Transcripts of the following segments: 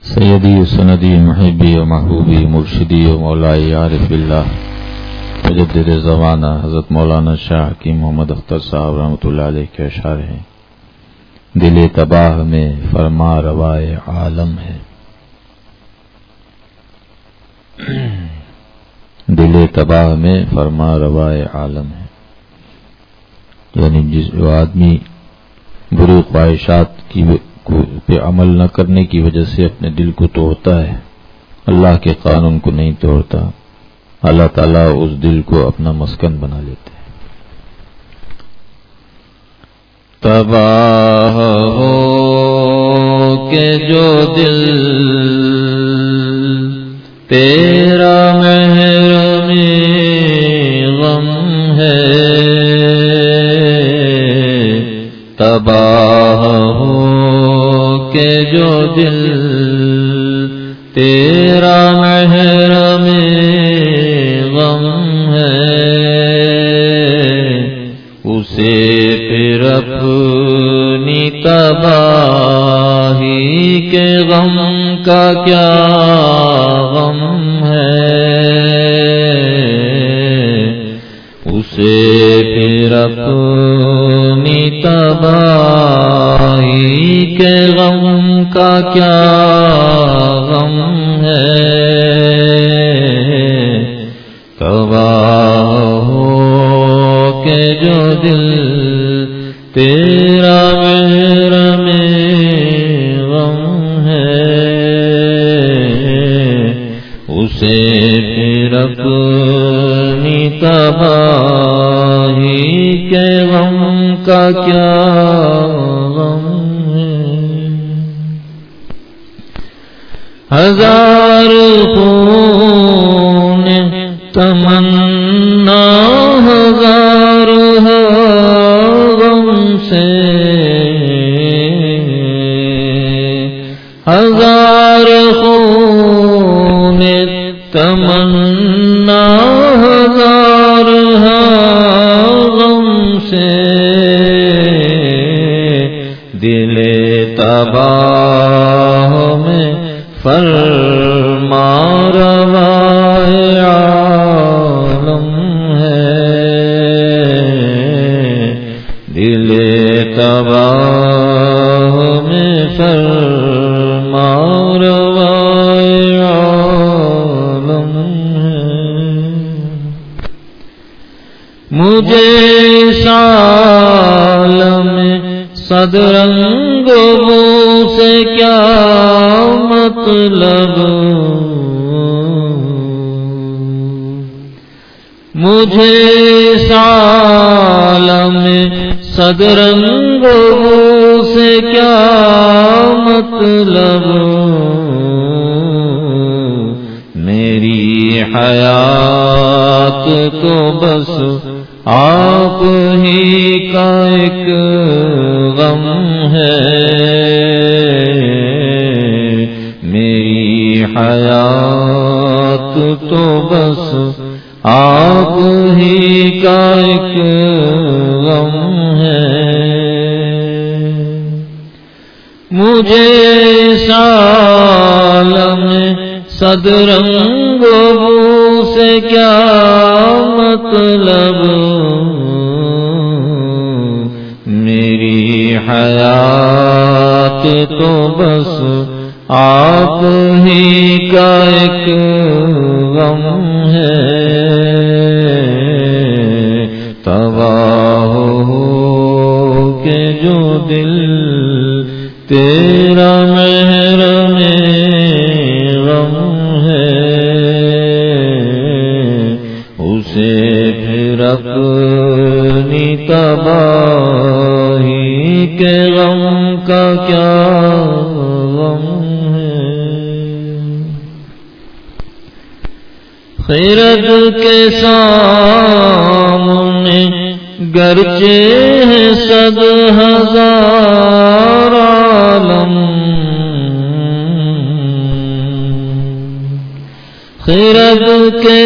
سیدی سندی محبی و محبوبی مرشدی و مولائی عارف اللہ مجدد زمانہ حضرت مولانا شاہ حکیم محمد اختر صاحب رحمۃ اللہ علیہ کے اشعار ہیں۔ دل تباہ میں فرما روائے عالم ہے، دل تباہ میں فرما روائے عالم ہے، یعنی جو آدمی بری خواہشات کی پہ عمل نہ کرنے کی وجہ سے اپنے دل کو توڑتا ہے، اللہ کے قانون کو نہیں توڑتا، اللہ تعالیٰ اس دل کو اپنا مسکن بنا لیتے ہیں۔ تباہ ہو کہ جو دل تیرا محرم غم ہے، تباہ ہو کہ جو دل تیرا محرم غم ہے، اسے پھر اپنی تباہی کے غم کا کیا غم ہے، اسے پھر اپنی تباہی کے غم کا کیا غم ہے۔ تباہ ہو کہ جو دل تیرا محرم غم ہے، اسے پھر اپنی تباہی کے غم کا کیا غم ہے۔ ہزار خون تمنا ہزار ہے غم سے، ہزار خون تمنا ہزار ہے غم سے، دل تباہ میں فرما روائے عالم ہے، دل تباہ میں فرما روائے عالم ہے۔ مجھے عالم صد رنگ بو سے کیا مطلب، مجھے عالم صد رنگ بو سے کیا مطلب، میری حیات تو بس آپ ہی کا ایک غم ہے، میری حیات تو بس آپ ہی کا ایک غم ہے۔ مجھے عالم صد رنگ بو سے کیا مطلب، میری حیات تو بس آپ ہی کا ایک غم ہے۔ تباہ ہو کہ جو دل تیرا محرم غم ہے، اسے پھر اپنی تباہی کے غم کا کیا غم ہے۔ خرد کے سامنے گرچہ ہے صد ہزار عالم، خرد کے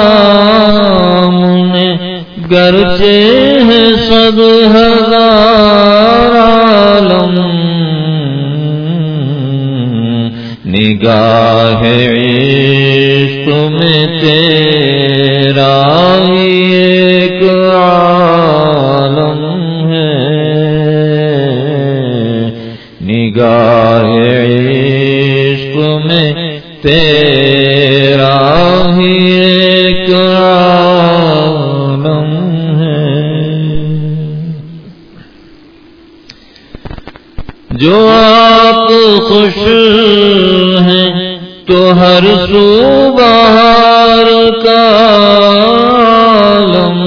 سامنے گرچہ ہے صد ہزار عالم، نگاہ عشق میں تیرا ہی ایک عالم ہے، نگاہ عشق میں تیرا ہی ایک عالم ہے، جو آپ خوش ہیں تو ہر سو بہار کا عالم،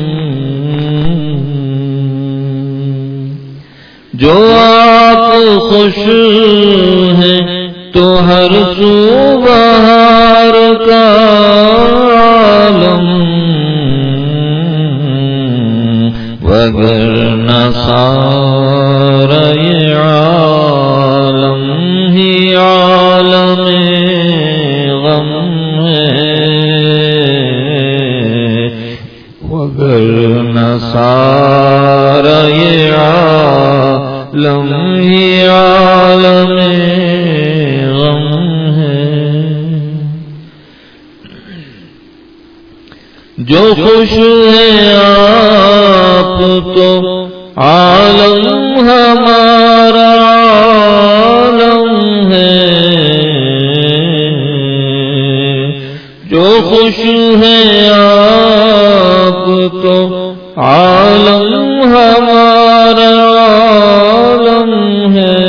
جو آپ خوش ہیں تو ہر سو بہار کا عالم، وگرنہ سارا یہ عالم ہی عالم غم ہے، وگرنہ سارا یہ عالم ہی عالم غم ہے، جو خوش ہے آپ تو عالم ہمارا عالم ہے، جو خوش ہے آپ تو عالم ہمارا عالم ہے،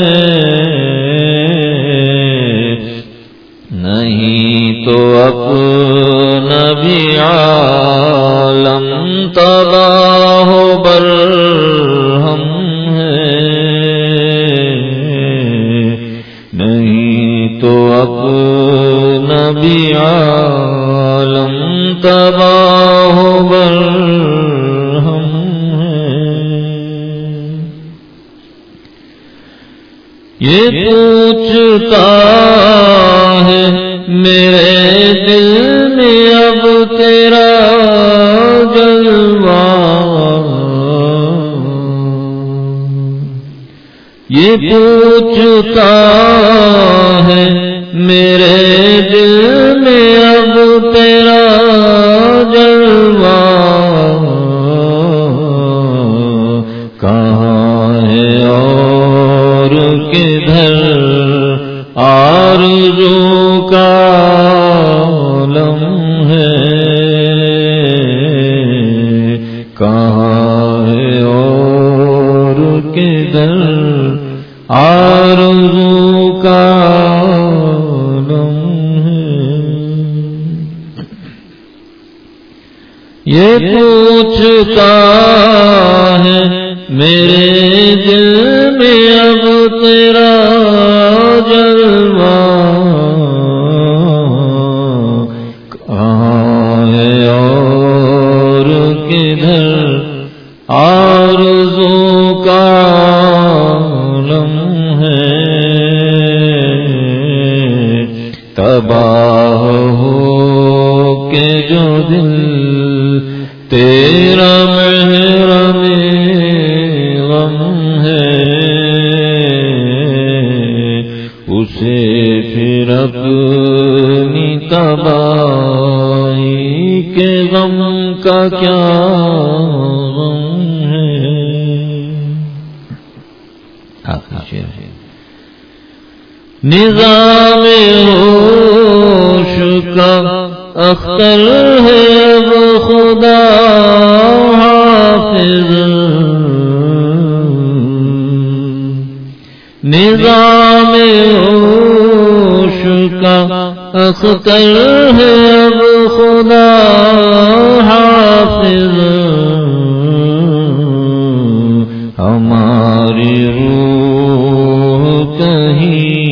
نہیں تو اپنا بھی عالم تباہ و برہم ہے، نہیں تو اپنا بھی عالم تباہ و برہم ہے، یہ پوچھتا ہے میرے دل میں اب تیرا جلوہ، یہ پوچھتا ہے میرے دل میں اب تیرا جلوہ، کہاں ہے اور کدھر آرزو کا عالم ہے، کہاں ہے اور کدھر آرزو کا عالم ہے، یہ پوچھتا ہے میرے دل میں اب تیرا جلوہ، کہاں ہے اور کدھر آرزو کا عالم ہے، تباہ ہو کے جو دل تیرا محرم غم ہے، اسے پھر اپنی تباہی کے غم کا کیا غم ہے، نظام ہوش کا اختر ہے اب خدا حافظ، نظام ہوش کا اختر ہے اب خدا حافظ، ہماری روح کہیں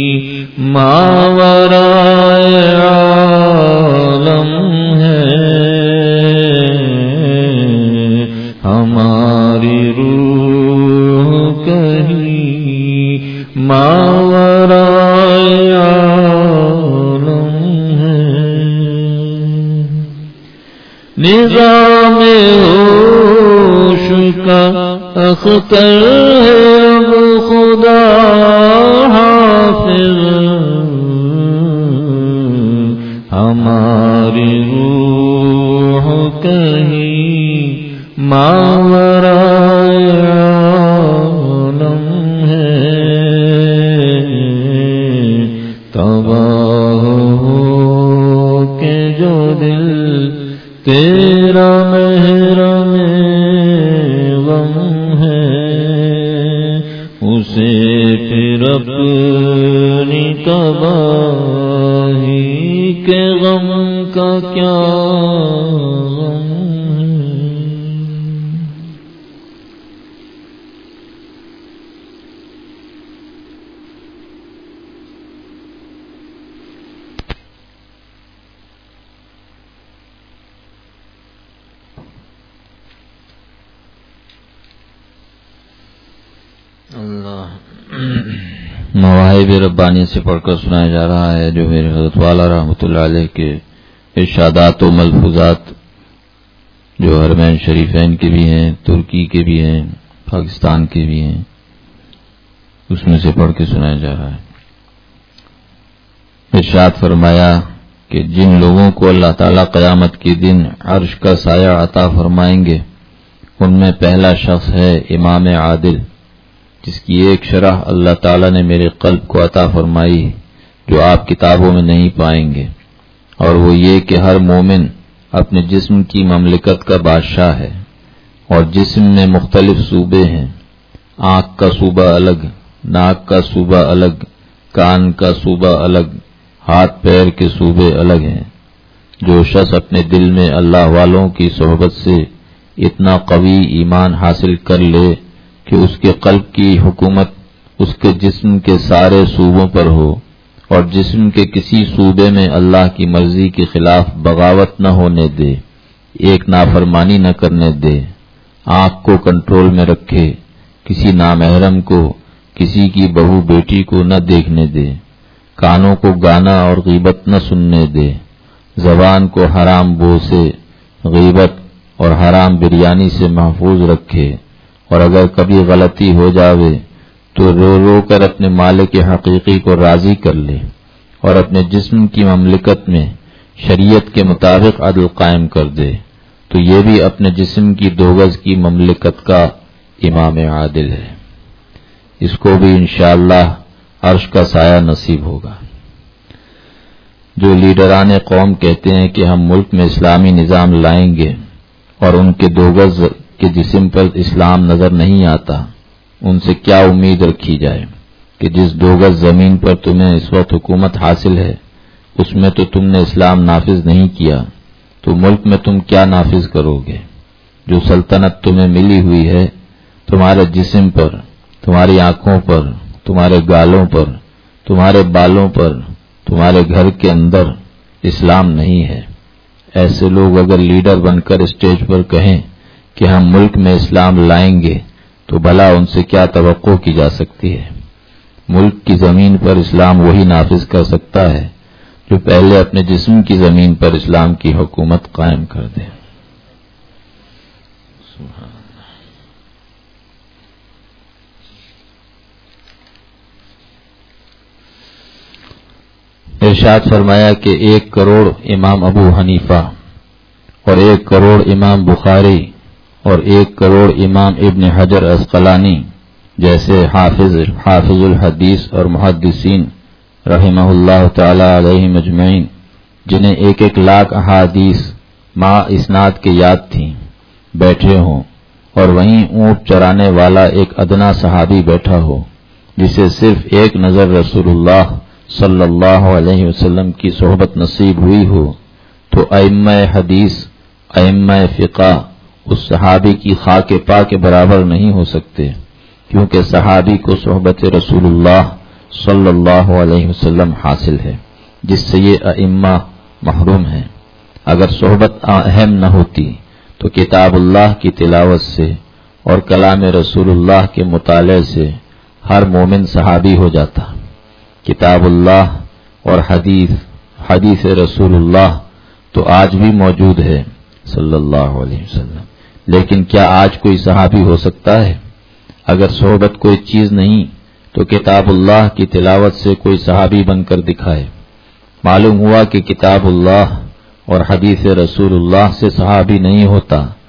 ماورائے عالم ہے، ہماری روح کہیں ماورائے عالم ہے، نظام ہوش کا اختر ہے اب خدا حافظ، ماورائے عالم ہے تباہ ہو کہ جو دل تیرا محرم غم ہے اسے پھر اپنی تباہی کے غم کا کیا غم ہے۔ اللہ مواہب ربانی سے پڑھ کر سنایا جا رہا ہے جو میرے حضرت والا رحمۃ اللہ علیہ کے ارشادات و ملفوظات جو حرمین شریفین کے بھی ہیں، ترکی کے بھی ہیں، پاکستان کے بھی ہیں، اس میں سے پڑھ کے سنایا جا رہا ہے۔ ارشاد فرمایا کہ جن لوگوں کو اللہ تعالیٰ قیامت کے دن عرش کا سایہ عطا فرمائیں گے ان میں پہلا شخص ہے امام عادل، جس کی ایک شرح اللہ تعالیٰ نے میرے قلب کو عطا فرمائی جو آپ کتابوں میں نہیں پائیں گے، اور وہ یہ کہ ہر مومن اپنے جسم کی مملکت کا بادشاہ ہے، اور جسم میں مختلف صوبے ہیں، آنکھ کا صوبہ الگ، ناک کا صوبہ الگ، کان کا صوبہ الگ، ہاتھ پیر کے صوبے الگ ہیں۔ جو شخص اپنے دل میں اللہ والوں کی صحبت سے اتنا قوی ایمان حاصل کر لے کہ اس کے قلب کی حکومت اس کے جسم کے سارے صوبوں پر ہو، اور جسم کے کسی صوبے میں اللہ کی مرضی کے خلاف بغاوت نہ ہونے دے، ایک نافرمانی نہ کرنے دے، آنکھ کو کنٹرول میں رکھے، کسی نامحرم کو، کسی کی بہو بیٹی کو نہ دیکھنے دے، کانوں کو گانا اور غیبت نہ سننے دے، زبان کو حرام بو سے، غیبت اور حرام بریانی سے محفوظ رکھے، اور اگر کبھی غلطی ہو جاوے تو رو رو کر اپنے مالک حقیقی کو راضی کر لے، اور اپنے جسم کی مملکت میں شریعت کے مطابق عدل قائم کر دے، تو یہ بھی اپنے جسم کی 2 گز کی مملکت کا امام عادل ہے، اس کو بھی انشاءاللہ عرش کا سایہ نصیب ہوگا۔ جو لیڈران قوم کہتے ہیں کہ ہم ملک میں اسلامی نظام لائیں گے اور ان کے 2 گز کے جسم پر اسلام نظر نہیں آتا، ان سے کیا امید رکھی جائے کہ جس 2 گز زمین پر تمہیں اس وقت حکومت حاصل ہے اس میں تو تم نے اسلام نافذ نہیں کیا، تو ملک میں تم کیا نافذ کرو گے؟ جو سلطنت تمہیں ملی ہوئی ہے تمہارے جسم پر، تمہاری آنکھوں پر، تمہارے گالوں پر، تمہارے بالوں پر، تمہارے گھر کے اندر اسلام نہیں ہے۔ ایسے لوگ اگر لیڈر بن کر اسٹیج پر کہیں کہ ہم ملک میں اسلام لائیں گے تو بھلا ان سے کیا توقع کی جا سکتی ہے؟ ملک کی زمین پر اسلام وہی نافذ کر سکتا ہے جو پہلے اپنے جسم کی زمین پر اسلام کی حکومت قائم کر دے۔ ارشاد فرمایا کہ 1 کروڑ امام ابو حنیفہ اور 1 کروڑ امام بخاری اور 1 کروڑ امام ابن حجر عسقلانی جیسے حافظ الحدیث اور محدثین رحمہ اللہ تعالی علیہ مجمعین، جنہیں 1 لاکھ احادیث مع اسناد کے یاد تھیں، بیٹھے ہوں، اور وہیں اونٹ چرانے والا ایک ادنا صحابی بیٹھا ہو جسے صرف ایک نظر رسول اللہ صلی اللہ علیہ وسلم کی صحبت نصیب ہوئی ہو، تو ائمہ حدیث، ائمہ فقہ اس صحابی کی خاک پا کے برابر نہیں ہو سکتے، کیونکہ صحابی کو صحبت رسول اللہ صلی اللہ علیہ وسلم حاصل ہے، جس سے یہ ائمہ محروم ہیں۔ اگر صحبت اہم نہ ہوتی تو کتاب اللہ کی تلاوت سے اور کلام رسول اللہ کے مطالعے سے ہر مومن صحابی ہو جاتا۔ کتاب اللہ اور حدیث رسول اللہ تو آج بھی موجود ہے صلی اللہ علیہ وسلم، لیکن کیا آج کوئی صحابی ہو سکتا ہے؟ اگر صحبت کوئی چیز نہیں تو کتاب اللہ کی تلاوت سے کوئی صحابی بن کر دکھائے۔ معلوم ہوا کہ کتاب اللہ اور حدیث رسول اللہ سے صحابی نہیں ہوتا،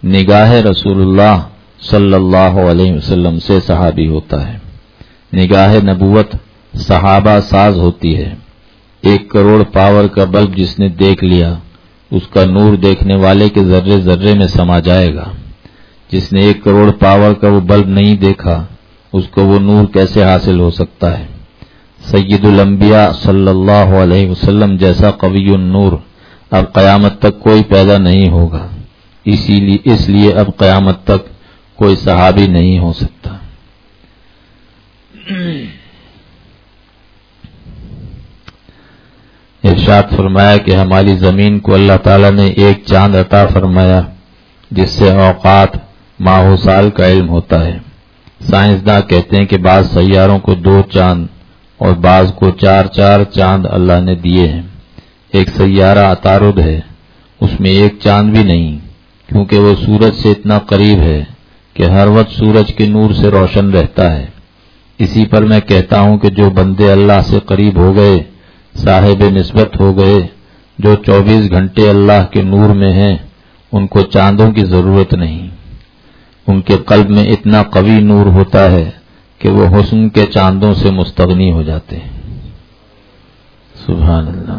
نگاہ رسول اللہ صلی اللہ علیہ وسلم سے صحابی ہوتا ہے. نگاہ نبوت صحابہ ساز ہوتی ہے. 1 کروڑ پاور کا بلب جس نے دیکھ لیا اس کا نور دیکھنے والے کے ذرے ذرے میں سما جائے گا. جس نے 1 کروڑ پاور کا وہ بلب نہیں دیکھا اس کو وہ نور کیسے حاصل ہو سکتا ہے؟ سید الانبیاء صلی اللہ علیہ وسلم جیسا قوی النور اب قیامت تک کوئی پیدا نہیں ہوگا. اس لیے اب قیامت تک کوئی صحابی نہیں ہو سکتا. ارشاد فرمایا کہ ہماری زمین کو اللہ تعالیٰ نے ایک چاند عطا فرمایا جس سے اوقات ماہ و سال کا علم ہوتا ہے. سائنسداں کہتے ہیں کہ بعض سیاروں کو 2 چاند اور بعض کو 4 چاند اللہ نے دیے ہیں. ایک سیارہ عطارد ہے، اس میں 1 چاند بھی نہیں کیونکہ وہ سورج سے اتنا قریب ہے کہ ہر وقت سورج کے نور سے روشن رہتا ہے. اسی پر میں کہتا ہوں کہ جو بندے اللہ سے قریب ہو گئے، صاحب نسبت ہو گئے، جو 24 گھنٹے اللہ کے نور میں ہیں، ان کو چاندوں کی ضرورت نہیں. ان کے قلب میں اتنا قوی نور ہوتا ہے کہ وہ حسن کے چاندوں سے مستغنی ہو جاتے ہیں. سبحان اللہ.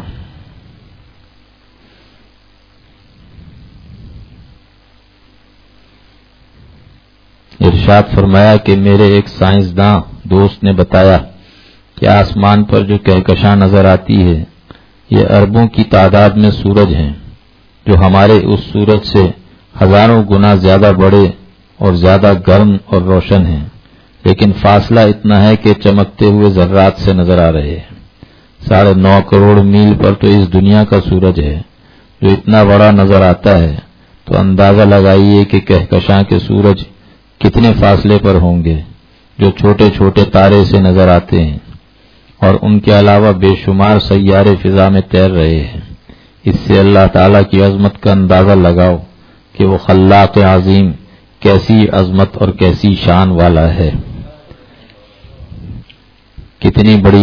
ارشاد فرمایا کہ میرے ایک سائنسداں دوست نے بتایا کہ آسمان پر جو کہکشاں نظر آتی ہے یہ اربوں کی تعداد میں سورج ہیں جو ہمارے اس سورج سے ہزاروں گنا زیادہ بڑے اور زیادہ گرم اور روشن ہیں، لیکن فاصلہ اتنا ہے کہ چمکتے ہوئے ذرات سے نظر آ رہے ہیں. 9.5 کروڑ میل پر تو اس دنیا کا سورج ہے جو اتنا بڑا نظر آتا ہے، تو اندازہ لگائیے کہ کہکشاں کے سورج کتنے فاصلے پر ہوں گے جو چھوٹے چھوٹے تارے سے نظر آتے ہیں، اور ان کے علاوہ بے شمار سیارے فضا میں تیر رہے ہیں. اس سے اللہ تعالیٰ کی عظمت کا اندازہ لگاؤ کہ وہ خلاق عظیم کیسی عظمت اور کیسی شان والا ہے. کتنی بڑی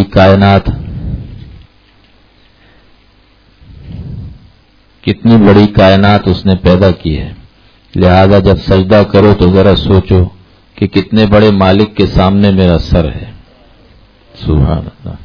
کائنات اس نے پیدا کی ہے. لہذا جب سجدہ کرو تو ذرا سوچو کہ کتنے بڑے مالک کے سامنے میرا سر ہے. سبحان اللہ.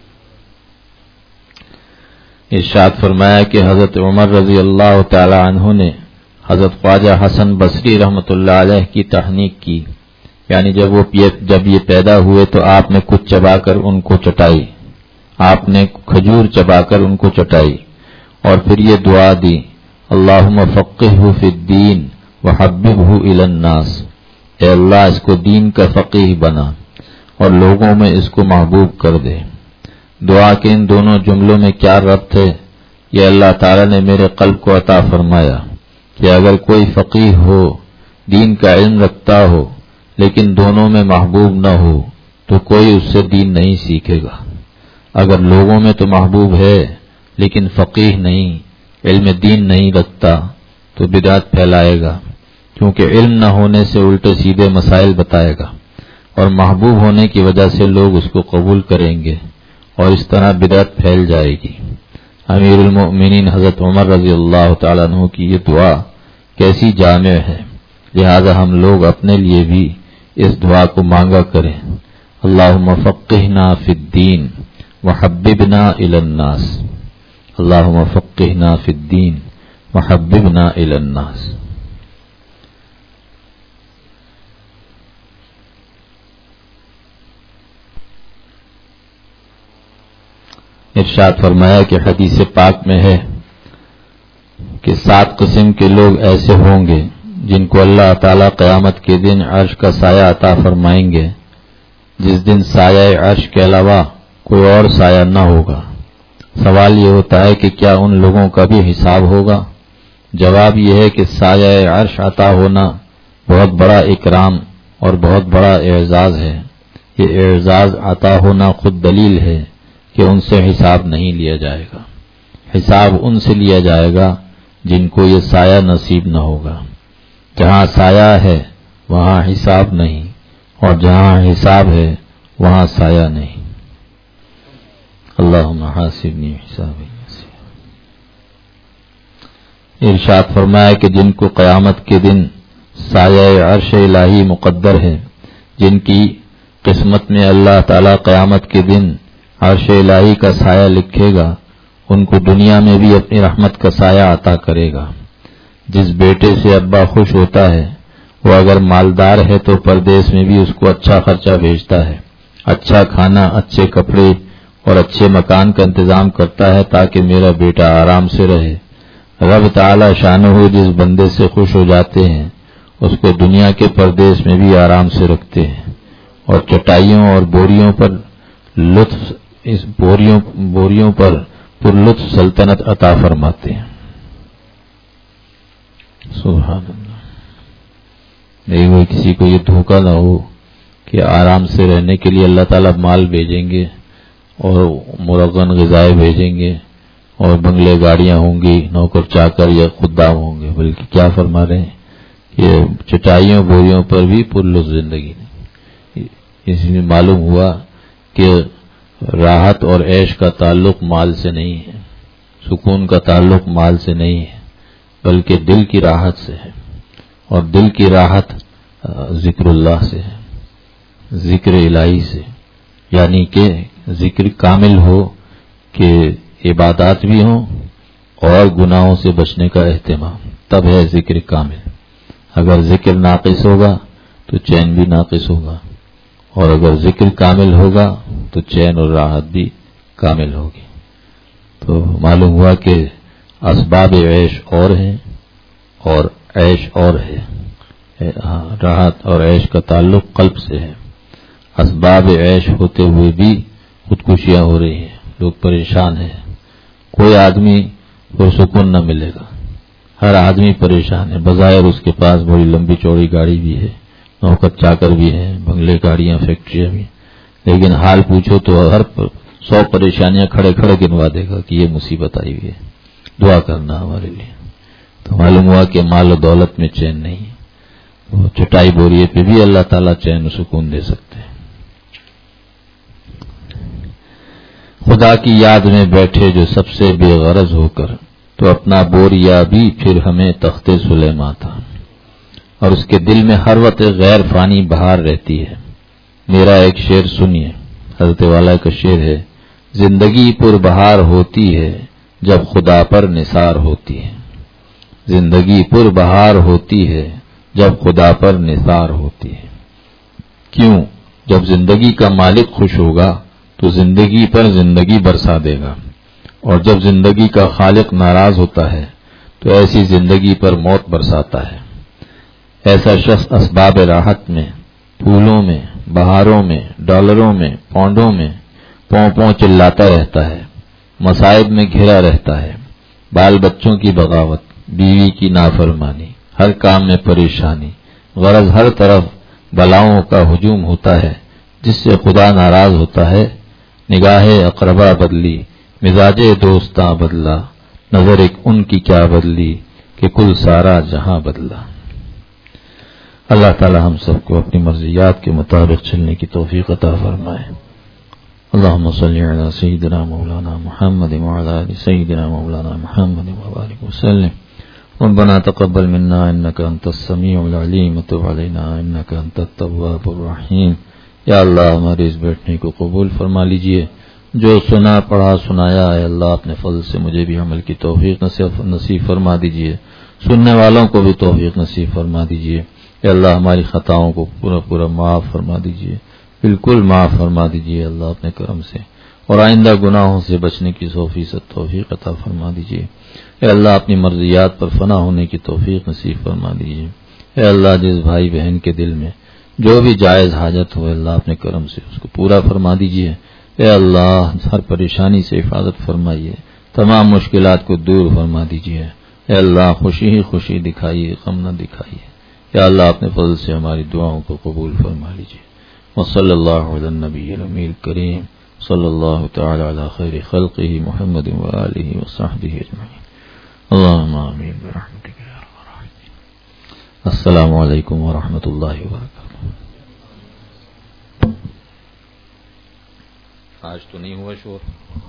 ارشاد فرمایا کہ حضرت عمر رضی اللہ تعالی عنہ نے حضرت خواجہ حسن بصری رحمۃ اللہ علیہ کی تحنیک کی، یعنی جب یہ پیدا ہوئے تو آپ نے کچھ چبا کر ان کو چٹائی، آپ نے کھجور چبا کر ان کو چٹائی، اور پھر یہ دعا دی، اللہم فقہہ فی الدین وحببہ الی الناس، اے اللہ اس کو دین کا فقیہ بنا اور لوگوں میں اس کو محبوب کر دے. دعا کے ان دونوں جملوں میں کیا ربط ہے؟ یہ اللہ تعالیٰ نے میرے قلب کو عطا فرمایا کہ اگر کوئی فقیہ ہو، دین کا علم رکھتا ہو، لیکن دونوں میں محبوب نہ ہو تو کوئی اس سے دین نہیں سیکھے گا. اگر لوگوں میں تو محبوب ہے لیکن فقیہ نہیں، علم دین نہیں رکھتا تو بدعت پھیلائے گا، کیونکہ علم نہ ہونے سے الٹے سیدھے مسائل بتائے گا، اور محبوب ہونے کی وجہ سے لوگ اس کو قبول کریں گے اور اس طرح بدعت پھیل جائے گی. امیر المؤمنین حضرت عمر رضی اللہ تعالیٰ عنہ کی یہ دعا کیسی جامع ہے، لہذا ہم لوگ اپنے لیے بھی اس دعا کو مانگا کریں. اللہم فقہنا فی الدین وحببنا الی الناس، اللہم فقہنا فی الدین وحببنا الی الناس. ارشاد فرمایا کہ حدیث پاک میں ہے کہ 7 قسم کے لوگ ایسے ہوں گے جن کو اللہ تعالیٰ قیامت کے دن عرش کا سایہ عطا فرمائیں گے، جس دن سایہ عرش کے علاوہ کوئی اور سایہ نہ ہوگا. سوال یہ ہوتا ہے کہ کیا ان لوگوں کا بھی حساب ہوگا؟ جواب یہ ہے کہ سایہ عرش عطا ہونا بہت بڑا اکرام اور بہت بڑا اعزاز ہے. یہ اعزاز عطا ہونا خود دلیل ہے کہ ان سے حساب نہیں لیا جائے گا. حساب ان سے لیا جائے گا جن کو یہ سایہ نصیب نہ ہوگا. جہاں سایہ ہے وہاں حساب نہیں، اور جہاں حساب ہے وہاں سایہ نہیں. اللہم حاسبنی حسابی. ارشاد فرمایا کہ جن کو قیامت کے دن سایہ عرش الہی مقدر ہے، جن کی قسمت میں اللہ تعالیٰ قیامت کے دن عرش الہی کا سایہ لکھے گا، ان کو دنیا میں بھی اپنی رحمت کا سایہ عطا کرے گا۔ جس بیٹے سے ابا خوش ہوتا ہے، وہ اگر مالدار ہے تو پردیس میں بھی اس کو اچھا خرچہ بھیجتا ہے، اچھا کھانا، اچھے کپڑے اور اچھے مکان کا انتظام کرتا ہے تاکہ میرا بیٹا آرام سے رہے۔ رب تعالی شانہ جس بندے سے خوش ہو جاتے ہیں اس کو دنیا کے پردیس میں بھی آرام سے رکھتے ہیں اور چٹائیوں اور بوریوں پر لطف اس بوریوں پر پر لطف سلطنت عطا فرماتے ہیں۔ سبحان اللہ۔ نہیں ہوئی کسی کو یہ دھوکہ نہ ہو کہ آرام سے رہنے کے لیے اللہ تعالیٰ مال بھیجیں گے اور مرغن غذائیں بھیجیں گے اور بنگلے گاڑیاں ہوں گی، نوکر چاکر یا خدام ہوں گے، بلکہ کیا فرما رہے ہیں کہ چٹائیوں بوریوں پر بھی پرلطف زندگی نہیں۔ اس میں معلوم ہوا کہ راحت اور عیش کا تعلق مال سے نہیں ہے، سکون کا تعلق مال سے نہیں ہے، بلکہ دل کی راحت سے ہے، اور دل کی راحت ذکر اللہ سے ہے، ذکر الہی سے، یعنی کہ ذکر کامل ہو کہ عبادات بھی ہوں اور گناہوں سے بچنے کا اہتمام، تب ہے ذکر کامل۔ اگر ذکر ناقص ہوگا تو چین بھی ناقص ہوگا، اور اگر ذکر کامل ہوگا تو چین اور راحت بھی کامل ہوگی۔ تو معلوم ہوا کہ اسباب عیش اور ہیں اور عیش اور ہے، راحت اور عیش کا تعلق قلب سے ہے۔ اسباب عیش ہوتے ہوئے بھی خودکشیاں ہو رہی ہیں، لوگ پریشان ہیں، کوئی آدمی پرسکون نہ ملے گا، ہر آدمی پریشان ہے۔ بظاہر اس کے پاس بڑی لمبی چوڑی گاڑی بھی ہے، نوکر چاکر بھی ہیں، بنگلے گاڑیاں، فیکٹریاں بھی، لیکن حال پوچھو تو ہر 100 پریشانیاں کھڑے کھڑے گنوا دے گا کہ یہ مصیبت آئی ہوئی ہے، دعا کرنا ہمارے لیے۔ تو معلوم ہوا کہ مال و دولت میں چین نہیں ہے، وہ چٹائی بوریے پہ بھی اللہ تعالیٰ چین و سکون دے سکتے ہیں۔ خدا کی یاد میں بیٹھے جو سب سے بے غرض ہو کر، تو اپنا بوریا بھی پھر ہمیں تخت سلیماں تھا، اور اس کے دل میں ہر وقت غیر فانی بہار رہتی ہے۔ میرا ایک شعر سنیے، حضرت والا کا شعر ہے: زندگی پر بہار ہوتی ہے جب خدا پر نثار ہوتی ہے، زندگی پر بہار ہوتی ہے جب خدا پر نثار ہوتی ہے۔ کیوں؟ جب زندگی کا مالک خوش ہوگا تو زندگی پر زندگی برسا دے گا، اور جب زندگی کا خالق ناراض ہوتا ہے تو ایسی زندگی پر موت برساتا ہے۔ ایسا شخص اسباب راحت میں، پھولوں میں، بہاروں میں، ڈالروں میں، پاؤنڈوں میں پوں پوں چلاتا رہتا ہے، مصائب میں گھرا رہتا ہے، بال بچوں کی بغاوت، بیوی کی نافرمانی، ہر کام میں پریشانی، غرض ہر طرف بلاؤں کا ہجوم ہوتا ہے، جس سے خدا ناراض ہوتا ہے۔ نگاہ اقربا بدلی، مزاج دوستاں بدلا، نظر ایک ان کی کیا بدلی کہ کل سارا جہاں بدلا۔ اللہ تعالی ہم سب کو اپنی مرضیات کے مطابق چلنے کی توفیق عطا فرمائے۔ اللهم صل على سيدنا مولانا محمد وعلى آل سيدنا مولانا محمد وبارك وسلم۔ ربنا تقبل منا انك انت السميع العليم وتب علينا انك انت التواب الرحيم۔ یا اللہ ہمارے اس بیٹھنے کو قبول فرما لیجئے، جو سنا پڑھا سنایا ہے اللہ اپنے فضل سے مجھے بھی عمل کی توفیق نصیب فرما دیجئے، سننے والوں کو بھی توفیق نصیب فرما دیجئے۔ یا اللہ ہماری خطاؤں کو پورا معاف فرما دیجئے، بالکل معاف فرما دیجئے اللہ اپنے کرم سے، اور آئندہ گناہوں سے بچنے کی 100% توفیق عطا فرما دیجئے۔ اے اللہ اپنی مرضیات پر فنا ہونے کی توفیق نصیب فرما دیجئے۔ اے اللہ جس بھائی بہن کے دل میں جو بھی جائز حاجت ہو اللہ اپنے کرم سے اس کو پورا فرما دیجئے۔ اے اللہ ہر پریشانی سے حفاظت فرمائیے، تمام مشکلات کو دور فرما دیجئے۔ اے اللہ خوشی ہی خوشی دکھائیے، غم نہ دکھائیے۔ یا اللہ اپنے فضل سے ہماری دعاؤں کو قبول فرما لیجئے۔ وصلی اللہ علی النبی الامین الکریم، صلی اللہ تعالی علی خیر خلقہ محمد وآلہ وصحبہ اجمعین، اللہم آمین برحمتک یا ارحم الراحمین۔ السلام علیکم ورحمۃ اللہ وبرکاتہ۔ آج تو نہیں ہوا شور۔